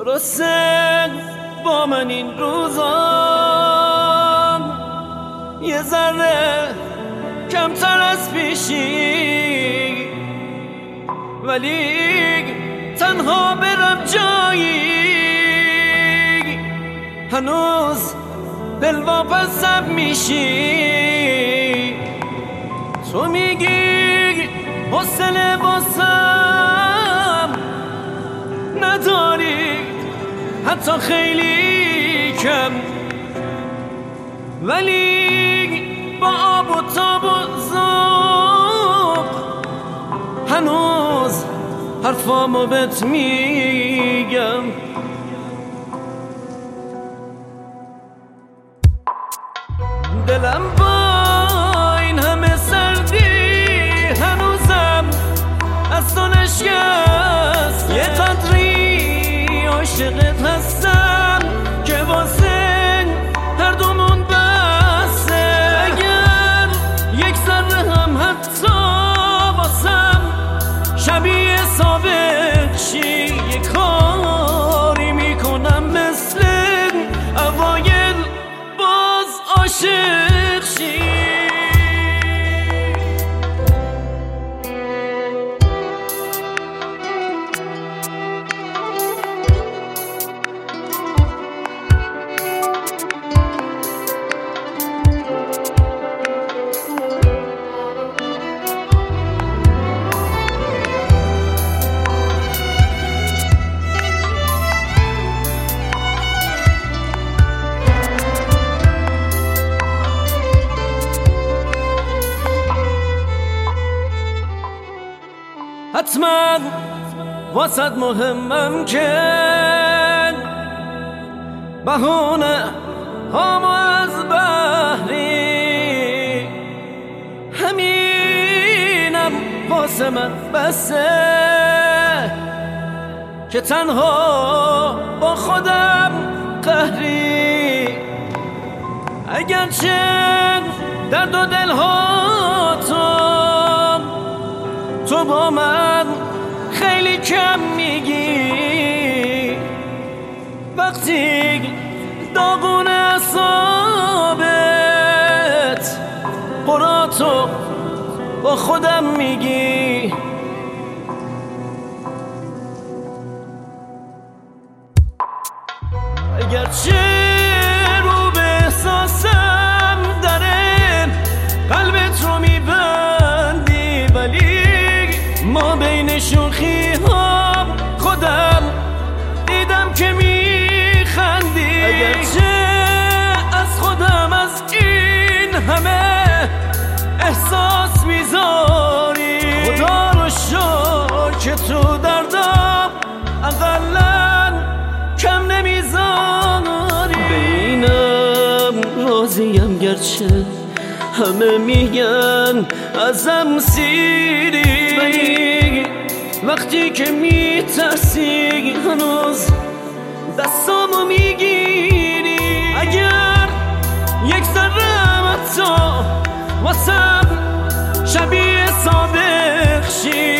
درسته با من این روزا یه ذره کمتر از پیشی، ولی تنها برم جایی هنوز دلواپسم میشی. تو میگی حوصله واسم نداری حتی خیلی کم، ولی با آب و تاب و ذوق هنوز حرفامو بهت میگم. دلم با این همه سردی هنوزم از تو نشکست، یه قدری عاشقت هستم که واسه هر دومون بسه. اگر یک ذره هم حتی واسم شبیه سابق شی، یه کاری میکنم مثل اوایل باز عاشق شی. حتما واسد مهمم که بهونه هامو از بحری، همینم واسه من بسه که تنها با خودم قهری. اگرچه درد و دلها تو با من خیلی کم میگی، وقتی داغون اعصابت قراتو با خودم میگی. اگرچه رو به احساسم داره قلبت رو میبندی، ولی ما بین شوخی ها خودم دیدم که میخندی. اگرچه از خودم از این همه احساس میذاری، خدا رو شکر که تو دردم اقلن کم نمیذاری. بینم راضیم گرچه همه میگن ازم سیری، ولی وقتی که میترسی هنوز دستامو میگیری. اگر یک ذره حتی واسم شبیه سابق شی،